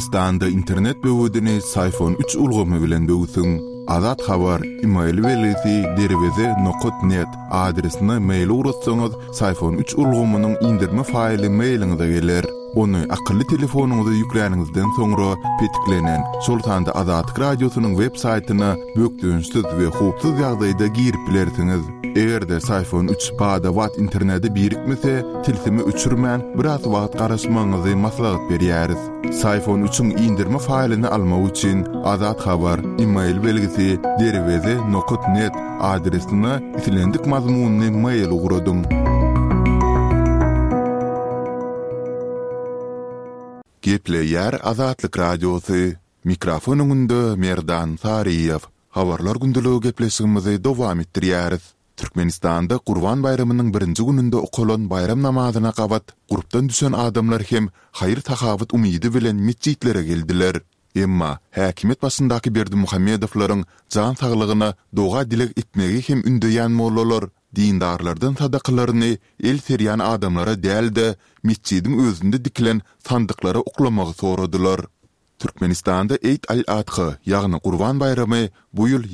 Türkmenistan'da internet böwüdini iPhone 3 ulgamy bilen böwüsüň. Azat habar email welisi derweze.net adresine mail uratsaňyz iPhone 3 ulgamynyň indirme faýly mailiňize geler. Onu akıllı telefonuňyza ýükläňizden soňra petiklenen Sultanda Azat radiosynyň web saýtyna bökdüňsiz we hupsuz ýagdaýda girip bilersiňiz. Egerde iPhone 3 bada wat interneti birikmese, tilsimi öçürmän biraz wagt garaşmaňyzy maslahat berýäris. iPhone 3'ün indirme faýlyny almak üçin Azat habar email belgisi derweze.net adresine itilendik mazmunny mail uguradyň. Gepleýär Azatlyk radiosu. Mikrofonunda Merdan Sariýew. Habarlar gündüligi gepleşigimizi dowam etdirýäris. Türkmenistanda Qurban bayramynyň 1-nji gününde okulan bayram namazyna gabat gurupdan düşen adamlar hem haýyr tahawut umydy bilen mescitlere geldiler. Emma häkimet başyndaky Berdimuhammedowlaryň jan saglygyna doga dilek etmegi hem ündeýän mollalar dindarlardan sadaqalaryny el serýän adamlara däldi, mescidiň özünde dikilen sandyklara uklamagy soradylar. Türkmenistanda Eid al-Adha, ýagny Qurban bayramy bu ýyl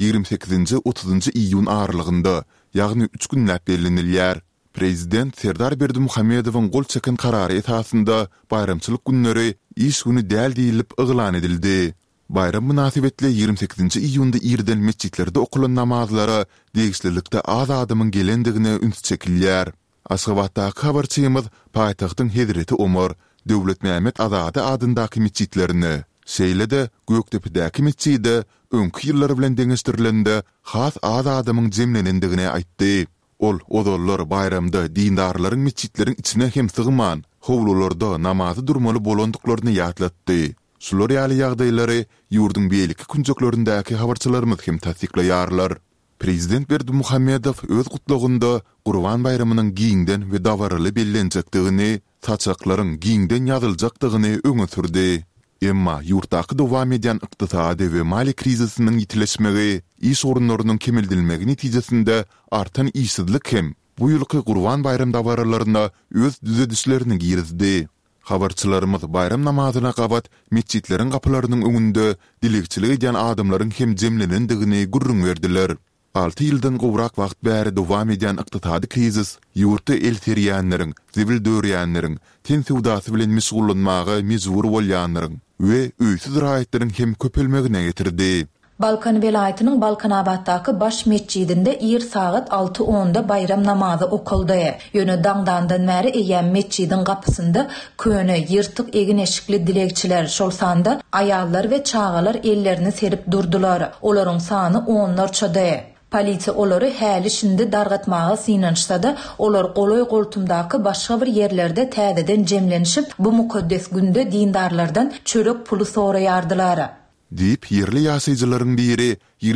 28-30 iýun aralygynda, ýagny 3 günläp bellenilýär. Prezident Serdar Berdimuhammedowyň gol çeken karary esasında bayramçylyk günleri iş günü däl diýilip yglan edildi. Bayram münasibetli 28 iýunda irden mescitlerde okulan namazlara degişlilikde az adamyň gelendigine üns çekilýär. Aşgabatdaky habarçymyz paýtagtyň Hezreti Omar Döwlet Mehmet Azady adyndaky mescitlerini, Şeýlede Gökdepedäki mescidi öňkü ýyllar bilen deňeşdirilende has az adamyň jemlenendigine aýtdy. Ol ozallar bayramda dindarlaryň mescitleriň içine hem sygman, howlularda namazy durmaly bolandyklaryny ýatlatdy. Şular ýaly ýagdaýlary ýurdun beýleki künjeklerindäki habarçylarymyz hem tasdiklaýarlar. Prezident Berdimuhammedow öz gutlugynda Qurban bayramynyň giňden we dawaraly bellenjekdigini, saçaklaryň giňden ýazyljakdygyny öňe sürdi. Emma ýurtdaky dowam edýän ykdysady we mali krizisiniň ýitileşmegi, iş orunlarynyň kemildilmegi netijesinde artan işsizlik hem bu ýylky Qurban bayram dawaralaryna öz düzedişlerini girizdi. Habarçylarymyz bayram namazyna gabat mescitleriň gapylarynyň öňünde dilekçilik edýän adamlaryň hem jemlenendigini gurrun berdiler. 6 ýyldan gowrak wagt bäri dowam edýän ykdysady krizis ýurtda el serýänleriň, zibil döwrýänleriň, ten sowdasy bilen meşgullanmagy mejbur bolýanlaryň we öýsüz raýatlanyň hem köpelmegine getirdi. Balkan welaýatynyň Balkanabaddaky baş mescidinde ýer saat 6:10-da bayram namazy okuldy. Ýöne daňdandan bäri eýän mescidiň gapysynda köne ýyrtyk egin eşikli dilekçiler şol sanda aýallar we çagalar ellerini serip durdular. Olaryň sany 10'lar çady. Polisiýa olary häli şinde dargatmagy synanşsa da olar goloy goltumdaky başga bir ýerlerde täzeden jemlenişip bu mukaddes günde dindarlardan çörek pulu soraýardylar. Diýip ýerli ýaşaýjylaryň biri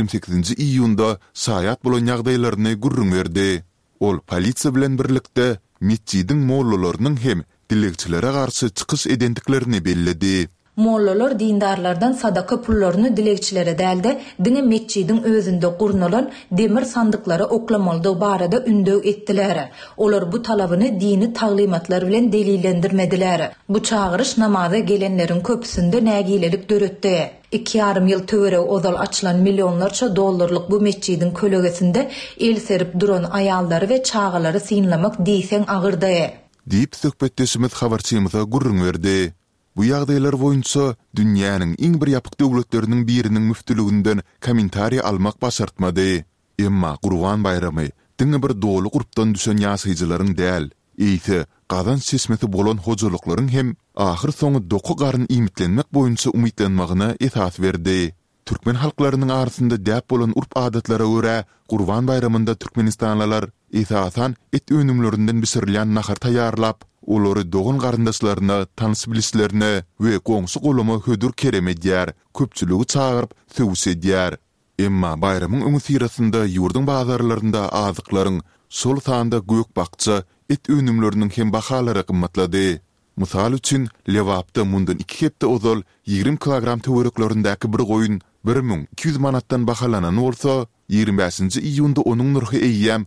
28 iýunda saýat bolan ýagdaýlaryny gurrun berdi. Ol polisiýa bilen birlikde mescidiň mollalarynyň hem dilekçilere garşy çykyş edendiklerini belledi. Mollalar dindarlardan sadaka pullaryny dilekçilere däldi, diňe mescidiň özünde gurnulan demir sandyklara oklamalydygy barada ündöw etdiler. Olar bu talabyny dini taglimatlar bilen delillendirmediler. Bu çağırış namaza gelenleriň köpüsinde nägilelik döretdi. 2,5 ýyl töwere ozal açylan milyonlarça dollarlyk bu mescidiň kölegesinde el serip duran aýallary we çagalary synlamak diýseň agyrdy. Diýip söhbetdeşimiz habarçymyza gurrun berdi. Bu ýagdaýlar boýunça dünýäniň iň bir ýapyk döwletleriniň biriniň müftülüginden kommentariýa almak başartmady. Emma Qurban bayramy diňe bir dolu gurupdan düşen ýaşaýjylaryň däl, eýse gazan sesmeti bolan hojalyklaryň hem ahyr soňy doku garyn imitlenmek boýunça umytlanmagyna esas berdi. Türkmen halklarynyň arasynda däp bolan urp adatlara görä Qurban bayramynda Türkmenistanlylar esasan et önümlerinden bisirilýän nahar taýýarlap, olary dogun garyndaşlaryna, tanys bilislerine we goňsy golama hödür kerem edýär, köpçüligi çağırıp söwüş edýär. Emma bayramyň öňü sirasynda ýurdun bazarlarynda azyklaryň sol sanda gök bakça et önümleriniň hem bahalary gymmatlady. Mysal üçin Lewapda mundan 2 hepde ozal 20 kilogram töwereklerindäki bir goýun 1200 manatdan bahalanan bolsa, 25-nji iýunda onuň nurhy eýýäm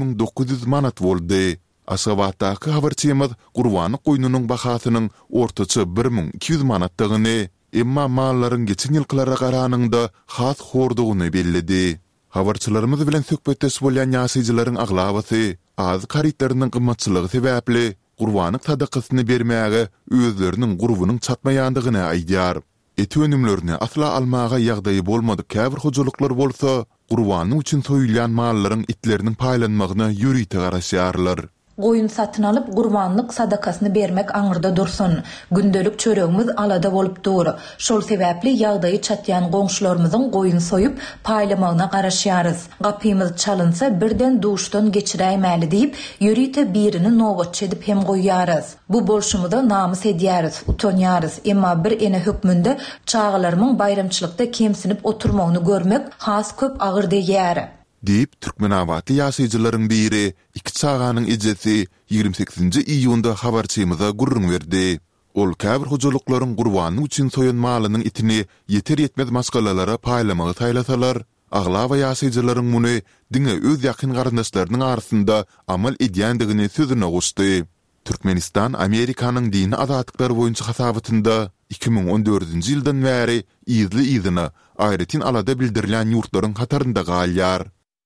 1900 manat boldy. Aşgabatdaky habarçymyz Gurbany goýunynyň bahasynyň ortaça 1200 manatdygyny, emma malların geçen ýylkylara garanyňda has hordugyny bellidi. Habarçylarymyz bilen söhbetdeş bolýan ýaşaýjylaryň aglabasy az karitlarynyň gymmatçylygy sebäpli gurbanyk sadakasyny bermäge özleriniň gurubunyň çatmaýandygyny aýdýar. Eti önümlerini asla almaga ýagdaýy bolmady käbir hojuluklar bolsa, gurbanyň üçin soýulýan mallaryň itleriniň paýlanmagyna ýürüýte garaşýarlar. Goýun satyn alyp gurbanlyk sadakasyny bermek aňyrda dursun. Gündelik çöregimiz alada bolup dur. Şol sebäpli ýagdaýy çatýan goňşularymyzyň goýun soýup paýlamagyna garaşýarys. Gapymyz çalynsa birden duşdan geçiräýmäli diýip ýürüýte birini nowatçy edip hem goýýarys. Bu bolşumyda namys edýäris, utanýarys. Emma bir ene hökmünde çağalarymyň bayramçylykda kemsinip oturmagyny görmek has köp agyr diýär. Deyip Türkmenabatly ýaşaýjylaryň biri iki çağanyň ejesi 28-nji iýunda habarçymyza gurrun berdi. Ol käbir hojuluklaryň gurbanyň üçin soýan malynyň itini ýeter ýetmez maskalalara paýlamagy taýlasalar, aglaba ýaşaýjylaryň muny diňe öz ýakyn garyndaşlarynyň arasynda amal edýändigini sözüne goşdy. Türkmenistan Amerikanyň dini azatlyklar boýunça hasabatynda 2014-nji ýyldan bäri izli aýratyn alada bildirilen ýurtlaryň hatarynda galýar.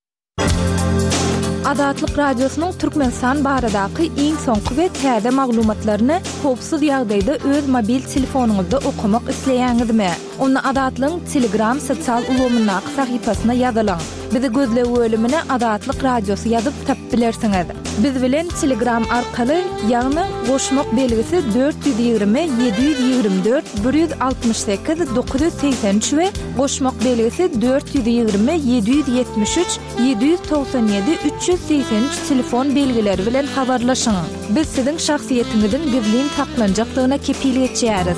Adatlyk radiosynyň Türkmenistan baradaky iň soňky we täze maglumatlaryny howpsuz ýagdaýda öz mobil telefonuňyzda okumak isleýäňizmi? Onu Adatlyň Telegram sosial ulgamyna sahypasyna ýazylaň. Bizi gözle bölümine Adatlyk radiosu ýazyp tap bilersiňiz. Biz bilen Telegram arkaly ýagny goşmak belgisi 420 724 168 983 we goşmak belgisi 420 773 797 383 telefon belgileri bilen habarlaşyň. Biz siziň şahsiýetiňizin gizlin saklanjakdygyna kepillik etýäris.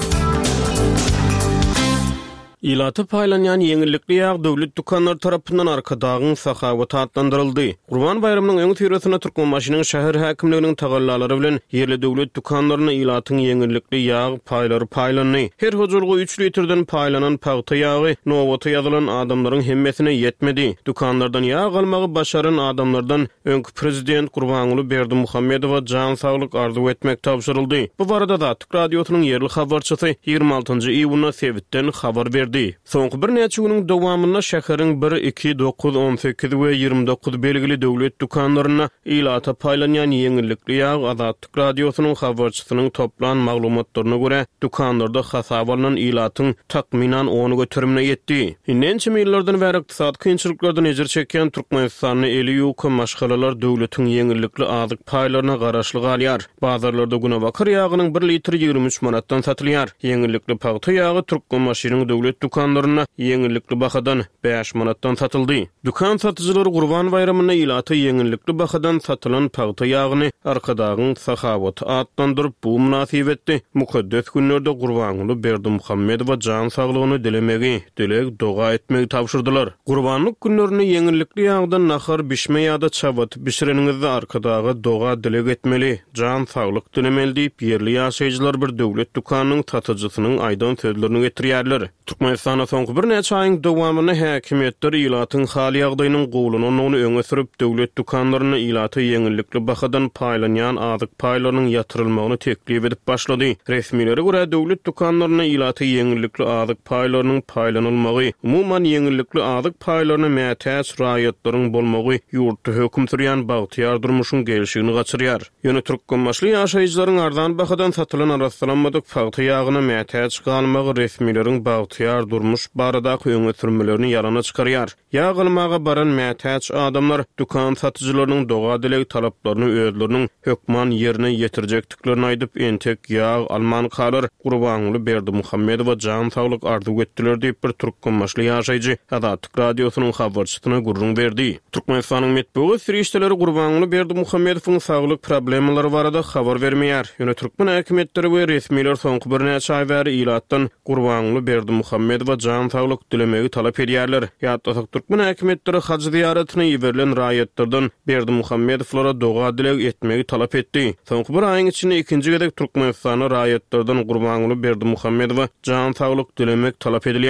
İlaty paýlanýan ýeňillikli ýag döwlet dukanlary tarapyndan arkadagyň sahawaty adlandyryldy. Gurban bayramynyň öňü türesine Türkmenbaşynyň şäher häkimliginiň tagallalary bilen ýerli döwlet dukanlaryna ilatyň ýeňillikli ýag paýlary paýlandy. Her hojulgy 3 litrden paýlanan paýta ýagy nowaty ýazylan adamlaryň hemmesine ýetmedi. Dukanlardan ýag almagy başaran adamlardan öňkü prezident Gurbanuly Berdimuhammedowa jan saglyk arzu etmek tapşyryldy. Bu barada da Türk radiosynyň ýerli habarçysy 26-njy iýunda Sewitden habar berdi. Soňky bir näçe güniň dowamyna şäheriň 1, 2, 9, 18 we 29 belgili döwlet dukanlaryna ilata paýlanýan ýeňillikli ýag Adatlyk radiosynyň habarçysynyň toplan maglumatlaryna görä dukanlarda hasap alynan ilatyň takminan 10 götürümine ýetdi. Näçe ýyllardan bäri ykdysady kynçylyklardan ejir çeken Türkmenistanyň eli ýok maşgalalar döwletiň ýeňillikli azyk paýlaryna garaşly galýar. Bazarlarda güne bakar ýagynyň 1 litri 23 manatdan satylýar. Ýeňillikli paýta ýagy Türkmenbaşynyň döwlet dukanlaryna ýeňillikli bahadan 5 manatdan satyldy. Dukan satyjylary Gurban bayramyna ilaty ýeňillikli bahadan satylan paýta ýagyny arkadagyň sahawaty adlandyryp bu münasibetde mukaddes günlerde Gurbanuly Berdimuhammedowa jan saglygyny dilemegi, dilek doga etmegi tapşyrdylar. Gurbanlyk günlerini ýeňillikli ýagdan nahar bişme ýa-da çabat bişirenigizde arkadagy doga dilek etmeli, jan saglyk dilemeli diýip ýerli ýaşaýjylar bir döwlet dukanynyň satyjysynyň aýdan sözlerini getirýärler. Türkmenistana soňky bir näçe aýyň dowamyny häkimetler ilatyň hal ýagdaýynyň gowlunyny öňe sürüp döwlet dukanlaryna ilaty ýeňillikli bahadan paýlanýan azyk paýlarynyň ýatyrylmagyny teklip edip başlady. Resmiýetlere görä döwlet dukanlaryna ilaty ýeňillikli azyk paýlarynyň paýlanylmagy, umumyň ýeňillikli azyk paýlaryna mätäç raýatlaryň bolmagy ýurtda hökm sürýän bagtyar durmuşyň gelişigini gaçyrýar. Ýöne Türkmenbaşly ýaşaýjylaryň ardan bahadan satylan araslanmadyk paýta ýagyna mätäç galmagy resmiýetleriň bagtyar durmuş baradaky öňe sürmelerini ýalana çykarýar. Ýag almaga baran mätäç adamlar dukan satyjylarynyň doga dilek talaplaryny özleriniň hökman ýerine ýetirjekdiklerini aýdyp entek ýag alman kalar Gurbanuly Berdimuhammedowa jan saglyk arzu etdiler diýip bir Türkmenbaşly ýaşaýjy Adatlyk radiosynyň habarçysyna gurrun berdi. Türkmenistanyň metbugy sirişdeleri Gurbanuly Berdimuhammedowyň saglyk problemalary barada habar bermeýär. Ýöne Türkmen häkimetleri we resmiýetler soňky bir näçe aý bäri ilatdan Gurbanuly Berdimuhammedowa jan saglyk dilemegi talap edýärler. Ýa-da Türkmen häkimetleri haç ziyaretine ýiberilen raýatlardan Berdimuhammedowlara doga dilek etmegi talap etdi. Soňky bir aýyň içinde ikinji gedek Türkmenistana raýatlardan Gurbanuly Berdimuhammedowa jan saglyk dilemek talap edilýär.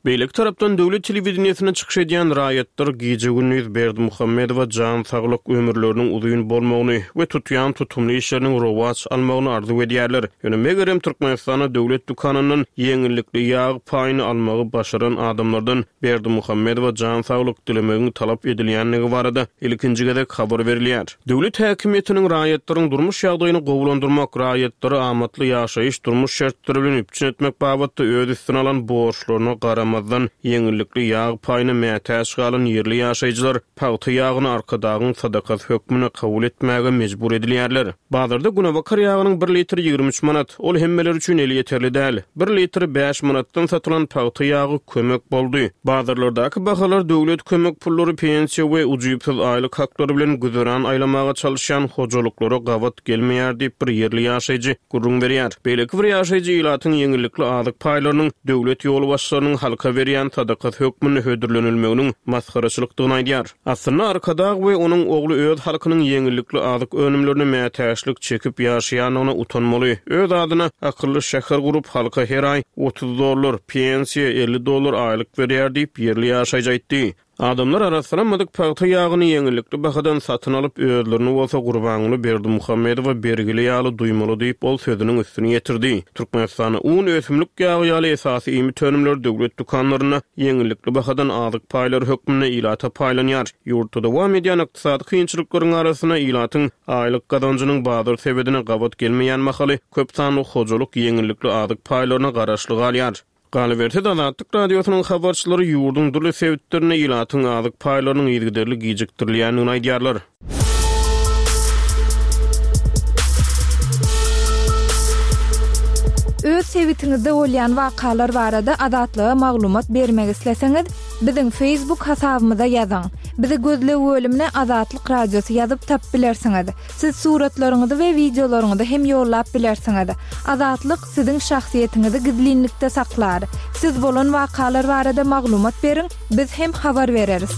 Beýleki tarapdan döwlet telewizionyna çykyş edýän raýatlar Gije Gündüz Berdimuhammedowa jan saglyk ömürleriniň uzun bolmagyny we tutýan tutumly işleriniň rowaç almagyny arzu edýärler. Ýöne megerem Türkmenistana döwlet dukanynyň ýeňillikli ýağ paýyny almagy başaran adamlardan Berdimuhammedowa jan saglyk dilemegini talap edilýänligi barada ilkinji gedek habar berilýär. Döwlet häkimetiniň raýatlaryň durmuş ýagdaýyny gowlandyrmak, raýatlary amatly ýaşaýyş durmuş şertleri bilen üpçün etmek babatda öz üstüne alan borçlaryna garamazdan ýeňillikli ýağ paýyny mätäş galan ýerli ýaşaýjylar paýty ýagyny arkadagyň sadakat hökmüne kabul etmäge mejbur edilýärler. Bazarda günebakar ýagynyň 1 litri 23 manat, ol hemmeler üçin eli ýeterli däl. 1 litri 5 manatdan satylan paýty ýagy kömek boldy. Bazarlardaky bahalar döwlet kömek pullary, pensiýa we ujuýpsyz aýlyk haklary bilen güzäran aýlamaga çalışan hojalyklara gawat gelmeýär diýip bir ýerli ýaşaýjy gurrun berýär. Beýleki bir ýaşaýjy ilatyň ýeňillikli azyk paýlarynyň döwlet ýoly başçylarynyň halka berýän sadakat hökmüne hödürlenilmeginiň masxaraçylykdygyny aýdýar. Aslynda arkadag we onuň ogly öz halkynyň ýeňillikli azyk önümlerini mätäşlik çekip ýaşaýanyna utanmaly. Öz adyna akylly şäher gurup halka her aý $30, pensiýa $50 aýlyk berýär diýip ýerli ýaşaýjy aýtdy. Adamlar arasynamadyk paýty ýagyny ýeňillikli bahadan satyn alyp özlerini bolsa gurbanyny Berdimuhammedowa bergili ýaly duýmaly diýip ol sözüniň üstüne ýetirdi. Türkmenistana un ösümlik ýagy ýaly esasy imi tönümler döwlet dukanlaryna ýeňillikli bahadan azyk paýlar hökmüne ilata paýlanýar. Ýurtda dowam edýän ykdysady kynçylyklaryň arasyna ilatyň aýlyk gazanjynyň bazar sebedine gawat gelmeýän mahaly köp sanly hojalyk ýeňillikli azyk paýlaryna garaşlyk alýar. Galiberte Azatlyk radiosynyň habarçylary ýurdun durly sebitlerine ilatyň azyk paýlarynyň ýergiderlik gijikdirilýänini aýdýarlar. Öz sebitiňizde bolýan wakalar barada adatlyga maglumat bermek isleseňiz, biziň Facebook hasabymyza ýazyň. Bizi gözlep bölümine Azatlyk radiosu ýazyp tap bilersiňiz. Siz suratlaryňyzy we videolaryňyzy hem ýollap bilersiňiz. Azatlyk siziň şahsiýetiňizi gizlinlikde saklar. Siz bolan wakalar barada maglumat beriň, biz hem habar bereriz.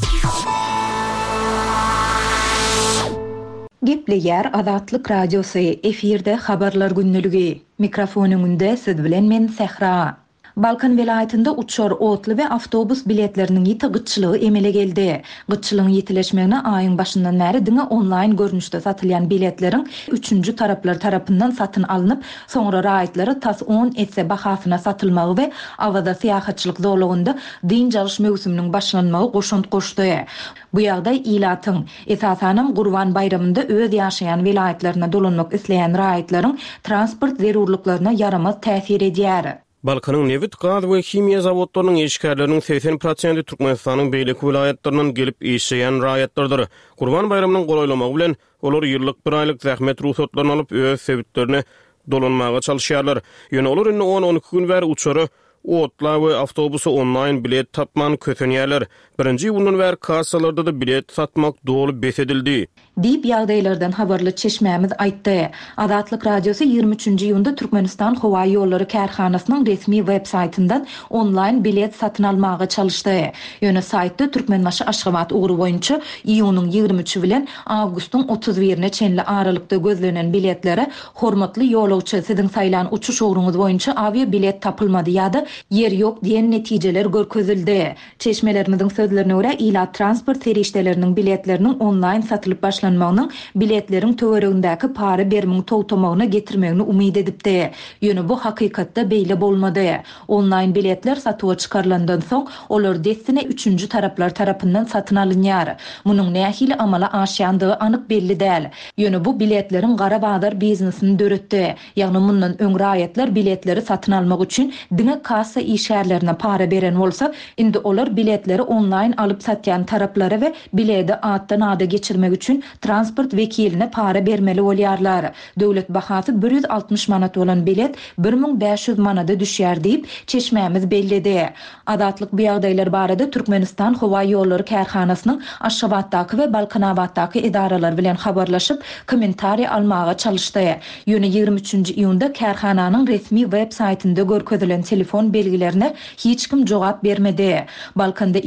Gepleýär Azatlyk radiosu efirde habarlar günnüligi. Mikrofonuňda siz bilen men Sehra. Balkan vilayetinde uçor otlu ve avtobus biletlerinin ýiti gyçylygy emele geldi. Gyçylygyň ýitileşmegine aýyň başyndan bäri diňe online görnüşde satylýan biletleriň üçüncü taraplar tarapyndan satyn alınıp, soňra raýatlary tas 10 etse bahasyna satylmagy we awada syýahatçylyk zorlugynda din jaryş mewsüminiň başlanmagy goşunt goşdy. Bu ýagdaý ilatyň esasanam Gurban bayramynda öz ýaşaýan vilayetlerine dolanmak isleýän raýatlaryň transport zerurlyklaryna yaramaz täsir edýär. Balkanyň newit gaz we himiýa zawodlarynyň işgärleriniň 80% Türkmenistanyň beýleki vilayatlarinden gelip işleýän raýatlardyr. Gurban bayramynyň golaýlamagy bilen olar ýyllyk bir aýlyk zähmet ruhsatlaryny alyp öz sebitlerine dolanmaga çalışýarlar. Ýöne olar 10-12 gün bäri uçary otla we awtobusu online bilet tapman kötenýärler. Birinji ýyldan bäri kassalarda da bilet satmak dolu besedildi. Diýip ýagdaýlardan habarly çeşmämiz aýtdy. Azatlyk radiosu 23-nji ýylda Türkmenistan Howa ýollary kärhanasynyň resmi web saytyndan online bilet satyn almaga çalışdy. Ýöne saytda Türkmenmaşy Aşgabat ugry boýunça iýunyň 23 bilen awgustyň 31-ne çenli aralykda gözlenen biletlere hormatly ýolawçy siziň saýlan uçuş ugrunuz boýunça avia bilet tapylmady ýa-da yer ýok diýen netijeler görkezildi. Çeşmelerimizin sözlerine görä ila transport serişdeleriniň biletleriniň online satylyp başlanmagynyň biletleriň töweregindäki para berimiň towtamagyna getirmegini umyd edipdi. Ýöne bu hakykatda beýle bolmady. Online biletler satyga çykarlandan soň olar destine üçüncü taraplar tarapyndan satyn alınýar. Munyň nähili amala aşýandygy anyk belli däl. Ýöne bu biletleriň gara bazar biznesini döretdi. Ýagny mundan öň raýatlar biletleri satyn almak üçin diňe kassa işgärlerine para beren bolsa, indi olar biletleri online alyp satýan taraplara we bileti atdan ada geçirmek üçin transport vekiline para bermeli bolýarlar. Döwlet bahasy 160 manat bolan bilet 1500 manada düşýär diýip çeşmämiz bellidi. Azatlyk bu ýagdaýlar barada Türkmenistan Howa ýollary kärhanasynyň Aşgabatdaky we Balkanabatdaky idaralar bilen habarlaşyp kommentariýa almaga çalışdy. Ýöne 23-nji iýunda kärhananyň resmi web saytynda görkezilen telefon belgilerine hiç kim jogap bermedi. Balkanda işleyen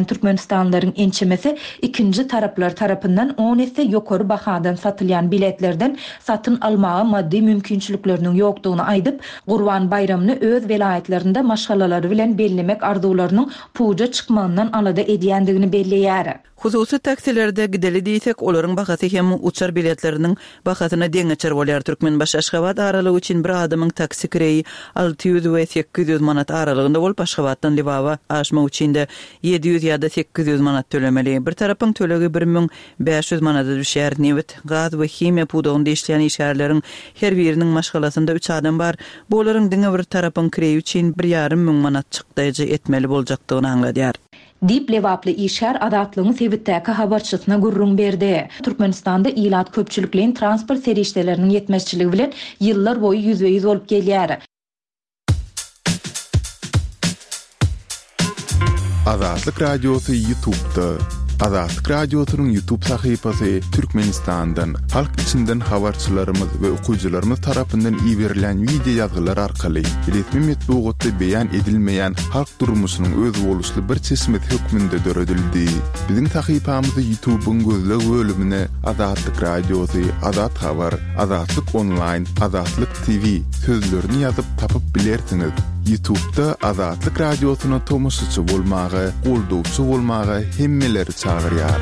Türkmenistanlaryň ençemesi ikinji taraplar tarapyndan 10 esse ýokary bahadan satylýan biletlerden satyn almaga maddi mümkinçilikleriniň ýokdugyny aýdyp, Gurban bayramyny öz welaýetlerinde maşgalalary bilen bellemek arzuwlarynyň puja çykmagyndan alada edýändigini belleýär. Hususy taksilerde gideli diýsek, olaryň bahasy hem uçar biletleriniň bahasyna deňeçer bolýar. Türkmenbaş Aşgabat aralygy üçin bir adamyň taksi kireyi 600 we 800 manat aralygynda bolup, Aşgabatdan Libawa aşmak üçin de 700 ýa-da 800 manat tölemeli. Bir tarapyň tölegi 1500 manata düşýär. Newit, gaz we himiýa pudagynda işleýän işgärleriň her biriniň maşgalasynda 3 adam bar. Bolaryň diňe bir tarapyň kireyi üçin 1,5 manat çykdyjy etmeli boljakdygyny aňladýar. Dip lewaply işgär adatlygyny sebitdäki habarçysyna gurrun berdi. Türkmenistanda ilat köpçülikliň transport serişdeleriniň yetmezçiligi bilen ýyllar boyu yüzbe-yüz bolup gelýär. Azatlyk Radiosu YouTube'da. Azatlyk Radiosu'nun YouTube sahypasy Türkmenistandan, halk içinden habarçylarymyz we okuyjylarymyz tarapyndan iýerilen video ýazgylar arkaly resmi metbuatda beýan edilmeýän halk durmuşynyň öz boluşly bir çeşmet hökmünde döredildi. Biziň sahypamyzy YouTube'un gözleg bölümine Azatlyk Radiosu, Azat Habar, Azatlyk Online, Azatlyk TV sözlerini ýazyp tapyp bilersiňiz. YouTube'da Azatlyk Radiosu'na tomoşaçy bolmagy, goldowçy bolmagy hemmeleri çağırýar.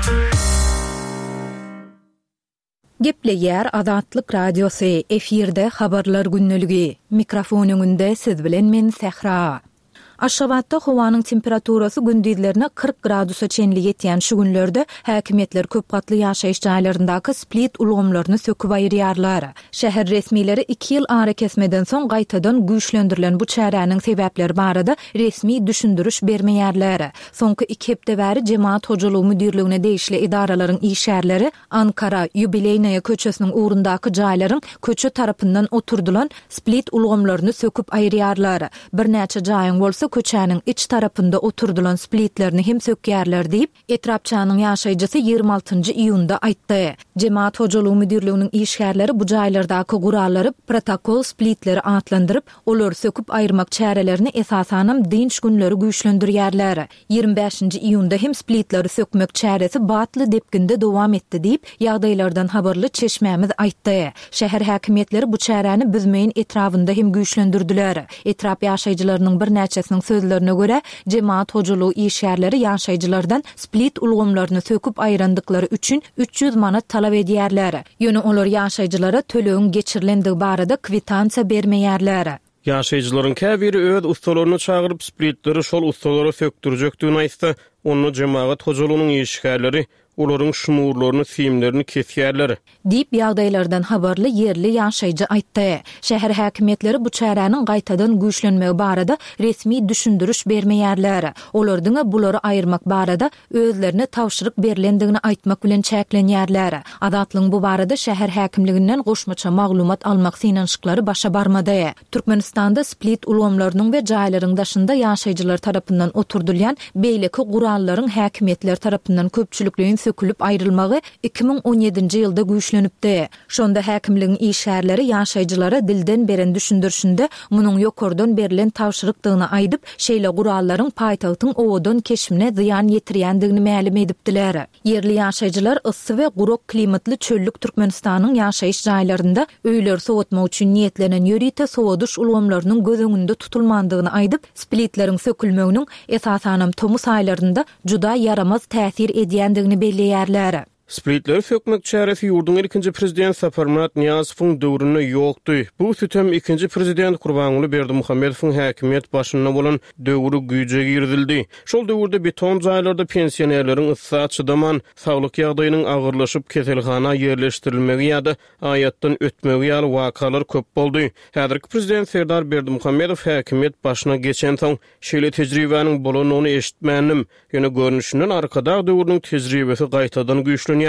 Gepleýär Azatlyk Radiosu, efirde habarlar günneligi. Mikrofon öňünde siz bilen men Sehra. Aşgabatda howanyň temperaturasy gündizlerine 40 gradusa çenli ýetýän şu günlerde häkimetler köp gatly ýaşaýyş jaýlaryndaky split ulgamlaryny söküp aýrýarlar. Şäher resmileri 2 ýyl ara kesmeden soň gaýtadan güýçlendirilen bu çäräniň sebäpleri barada resmi düşündürüş bermeýärler. Soňky 2 hepde bäri Jemaat Hojalygy müdirligine değişli idaralaryň işgärleri Ankara Yubileynaýa köçesiniň ugrundaky jaýlaryň köçe tarapyndan oturdulan split ulgamlaryny söküp aýrýarlar. Bir näçe jaýyň bolsa köçäniň iç tarapynda oturdulan splitlerini hem sökýärler diýip etrapçanyň ýaşaýjysy 26-njy iýunda aýtdy. Jemaat Hojalygy müdirliginiň işgärleri bu jaýlardaky gurallary protokol splitleri atlandyryp, olar söküp aýyrmak çärelerini esasanam dinç günleri güýçlendirýärler. 25-nji iýunda hem splitleri sökmek çäresi batly depginde dowam etdi diýip ýagdaýlardan habarly çeşmämiz aýtdy. Şäher häkimetleri bu çäreni bizmeýin etrafynda hem güýçlendirdiler. Etrap ýaşaýjylarynyň bir näçesi sözlerine göre Jemaat Hojalygy işgärleri ýaşaýjylardan split ulgamlaryny söküp aýrandykları üçin 300 manat talap edýärler. Ýöne olar ýaşaýjylara tölegiň geçirilendigi barada kwitansiýa bermeýärler. Ýaşaýjylaryň käbiri öz ustalaryny çagyryp splitleri şol ustalara sökdürjekdigini aýtdy. Onu Jemaat Hojalygynyň işgärleri olaryň şumurlaryny, filmlerini kesýärler. Dip ýagdaýlardan habarly yerli ýaşaýjy aýtdy. Şäher häkimetleri bu çäräniň gaýtadan güýçlenmegi barada resmi düşündürüş bermeýärler. Olardyň bulary aýyrmak barada özlerine tawşyryk berilendigini aýtmak bilen çäklenýärler. Adatlyň bu barada şäher häkimliginden goşmaça maglumat almak synanşyklary başa barmady. Türkmenistanda split ulgamlarynyň we jaýlaryň daşynda ýaşaýjylar tarapyndan oturdylýan beýleki gurallaryň häkimetler tarapyndan köpçülikligiň sökülüp aýrylmagy 2017-nji ýylda güýçlenipdi. Şonda häkimligiň işgärleri ýaşaýjylara dilden beren düşündürüşinde munyň ýokardan berilen tawşyrykdygyny aýdyp, şeýle gurallaryň paýtagtyň owadan keşimine ziyan ýetirýändigini ma'lum edipdiler. Yerli ýaşaýjylar ıssy we gurok klimatly çöllük Türkmenistanyň ýaşaýyş jaýlarynda öýler sowatmak üçin niýetlenen ýörite sowadyş ulgamlarynyň göz öňünde tutulmandygyny aýdyp, splitlerin sökülmeginiň esasanam tomus aýlarynda juda yaramaz täsir edýändigini belleýärler. Splitleri sökmek çäresi ýurduň ilkinji prezident Saparmurat Niýazowyň döwründe ýokdy. Bu sütem ikinji prezident Gurbanuly Berdimuhammedowyň häkimiýet başynda bolan döwrü güýje girdildi. Şol döwürde beton jaýlarda pensionerleriň ıssa çydaman, saglyk ýagdaýynyň agyrlaşyp keselhana ýerleşdirilmegi ýa-da aýatdan ötmegi ýaly wakalar köp boldy. Häzirki prezident Serdar Berdimuhammedow häkimiýet başyna geçen soň şeýle tejribäniň bolanyny eşitmänim, ýöne görnüşinden arkada döwrüniň tejribesi gaýtadan güýçlenýär.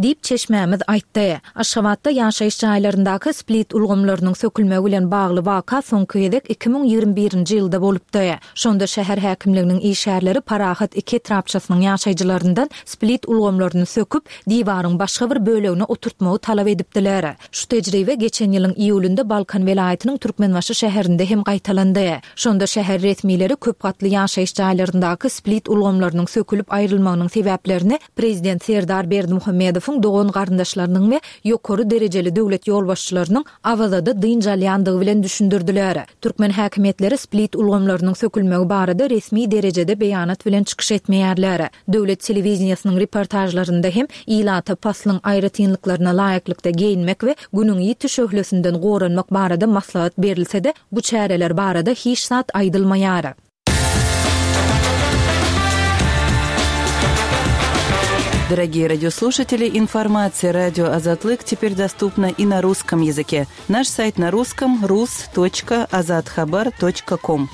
diýip çeşmämiz aýtdy. Aşgabatda ýaşaýyş jaýlaryndaky split ulgamlarynyň sökülmegi bilen bagly waka soňky ýedek 2021-nji ýylda bolupdy. Şonda şäher häkimliginiň işgärleri Parahat 2 trapçasynyň ýaşaýjylaryndan split ulgamlaryny söküp diýwaryň başga bir bölegine oturtmagy talap edipdiler. Şu tejribe geçen ýylyň iýulynda Balkan welaýatynyň Türkmenbaşy şäherinde hem gaýtalandy. Şonda şäher resmileri köp gatly ýaşaýyş jaýlaryndaky split ulgamlarynyň sökülüp aýrylmagynyň sebäplerini prezident Serdar Berdimuhammedowyň dogan garyndaşlarynyň we ýokary derejeli döwlet ýolbaşçylarynyň awazada dynjalýandygy bilen düşündirdiler. Türkmen häkimetleri split ulgamlarynyň sökülmegi barada resmi derejede beýanat bilen çykyş etmeýärler. Döwlet telewiziýasynyň reportajlarynda hem ýylata paslyň aýratynlyklaryna laýyklykda geyinmek we günüň ýiti şöhlesinden goranmak barada maslahat berilse-de bu çäreler barada hiç zat aýdylmaýar. Дорогие радиослушатели, информация «Радио Азатлык» теперь доступна и на русском языке. Наш сайт на русском rus.azatxabar.com.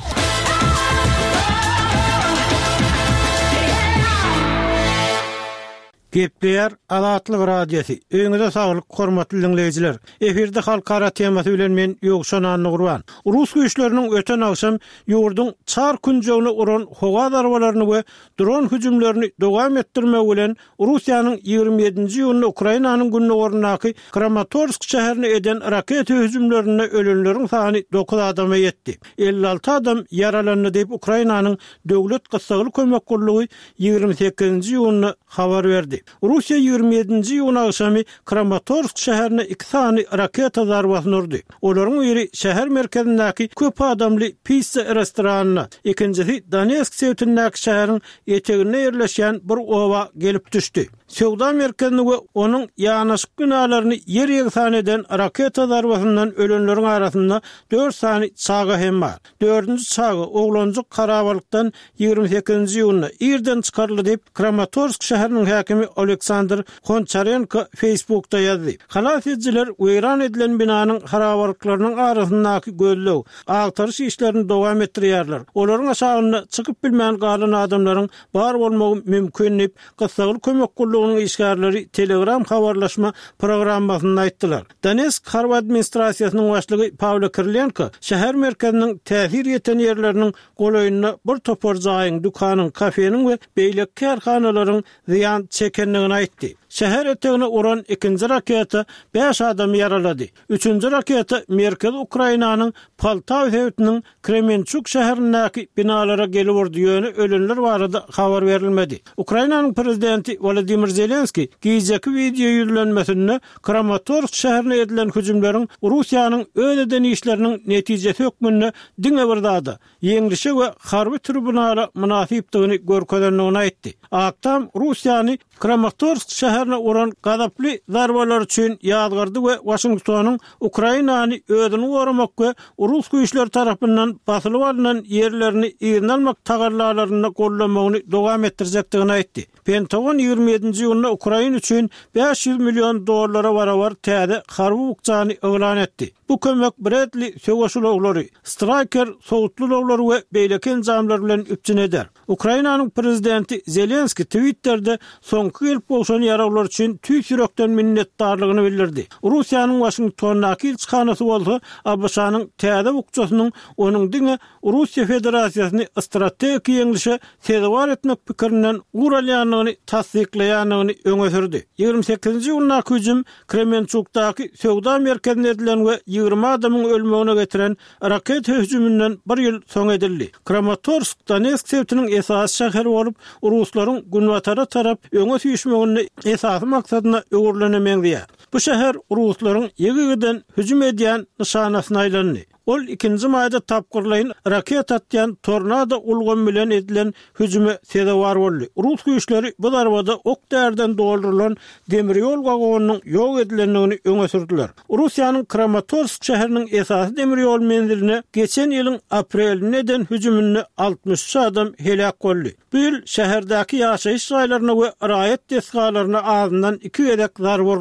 Gepleýär Azatlyk radiosu. Öňüňizde saglyk, hormatly dinleýijiler. Eferde halkara temasy bilen men ýogşanany gurban. Rus güýçleriniň öten akşam ýurdun çar künjegine uran howa darwalaryny we dron hüjümlerini dowam etdirmek bilen Russiýanyň 27-nji ýylyny Ukrainanyň gününe ornaky Kramatorsk şäherini eden raket hüjümlerine ölenleriň sany 9 adama ýetdi. 56 adam yaralandy diýip Ukrainanyň döwlet gysgaly kömek gurlugy 28-nji ýylyny habar berdi. Russiya 27-nji ýylyň akşamy Kramatorsk şäherine 2 sany raketa zarbasyny urdy. Olaryň biri şäher merkezindäki köp adamly pizza restoranyna, ikincisi Donetsk sewtindäki şäheriň etegine ýerleşen bir owa gelip düşdi. Sewda merkezini we onuň ýanaşyk binalaryny yer ýegsan eden raketa zarbasyndan ölenleriň arasynda 4 sany çaga hem bar. 4-nji çaga oglanjyk Karabalykdan 28-nji ýylyna ýerden çykaryldy diýip Kramatorsk şäheriniň häkimi Aleksandr Koncharenko Facebook'ta ýazdy. Halas etjiler weýran edilen binanyň harabalyklarynyň arasyndaky gözlew, agtarış işlerini dowam etdirýärler. Olaryň aşagyna çykyp bilmän galan adamlaryň bar bolmagy mümkin diýip gysgaly kömek gurlugynyň işgärleri Telegram habarlaşma programmasyna aýtdylar. Donetsk harp administrasiýasynyň başlygy Pavlo Krylenko şäher merkeziniň täsir ýeten ýerleriniň golaýyna bir topar jaýyň, dukanyň, kafeniň we beýlek karhanalaryň ziýan çekenligini aýtdy. Şäher etegine uran 2-nji raketa 5 adam yaralady. 3-nji raketa merkez Ukrainanyň Poltawa sewtiniň Kremenchuk şäherindäki binalara gelip urdy ýöne ölenler barada habar berilmedi. Ukrainanyň prezidenti Volodymyr Zelenski giýjeki video ýüzlenmesinde Kramatorsk şäherine edilen hüjümleriň Russiýanyň öňeden işleriniň netijesi hökmünde diňe birdady. Ýeňlişe we harby tribunala münasipdigini görkezlendigini aýtdy. Aktam Russiýany Kramatorsk şäherine uran gadaply zarbalar üçin ýadgardy we Washingtonyň Ukrainany ödüni goramak we Rus güýçleri tarapyndan basylyp alynan ýerlerini ýerine almak tagarlalaryny gollamagyny dowam etdirjekdigini aýtdy. Pentagon 27-nji ýylyna Ukraina üçin $500 milyon barabar täze harby ukjany elan etdi. Bu kömek Bradley söwüşlüklери, Striker sowutlulary we beýleki jamlar bilen üpçün eder. Ukrainanyň prezidenti Zelenski Twitter'de soňky gelip bolşan ýaraglar üçin tüý yürekden minnetdarlygyny bildirdi. Russiýanyň Washingtondaky elçixanasy bolsa, ABŞ-nyň täze ukjasynyň onuň diňe Russiýa Federasiýasyny strategik ýeňlişe sebäp etmek pikirinden uralýanlygyny tasdikleýänligini öňe sürdi. 28-nji ýylyň hüjüm Kremenchukdaky sewda merkezine edilen we 20 adamyň ölmegine getiren raket hüjümünden 1 ýyl soň edildi. Kramatorsk Donetsk sewtiniň esas şäheri bolup, Ruslaryň günwatara tarap öňe süýüşmegini esasy maksadyna öwürlenemeýär. Bu şäher Ruslaryň ýegiden hüjüm edýän nişanasyna aýlandy. Ol 2-nji maýda tapgyrlaýyn raket atýan tornado ulgamy bilen edilen hüjüme sebäp boldy. Rus güýçleri bu darbada ok därden doldurulan demir ýol wagonynyň ýok edilenligini öňe sürdiler. Russiýanyň Kramatorsk şäheriniň esasy demir ýol menziline geçen ýylyň aprelinde eden hüjümünde 60 adam helak boldy. Bu ýyl şäherdäki ýaşaýyş jaýlaryna we raýat destgalaryna azyndan 2 gedek zarba uruldy.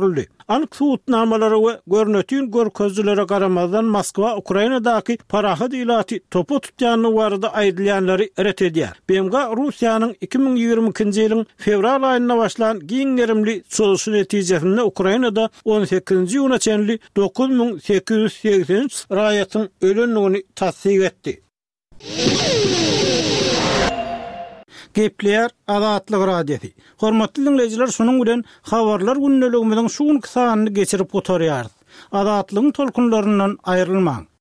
Ank suutnamalara we görnötün görkezlere garamazdan Moskwa Ukrainadaky parahat ilati topu tutýany barada aýdylýanlary ret edýär. BMG Russiýanyň 2022-nji ýylyň fevral aýyna başlan giňlerimli çoluşy netijesinde Ukrainada 18-nji ýyla çenli 9883 raýatyň ölenligini tasdik etdi. Gepler Azatlyk radiosi. Hormatly dinleyijiler, şonuň bilen habarlar günneligimiziň şuň kysanyny geçirip oturýarys. Azatlygyň tolkunlaryndan aýrylmaň.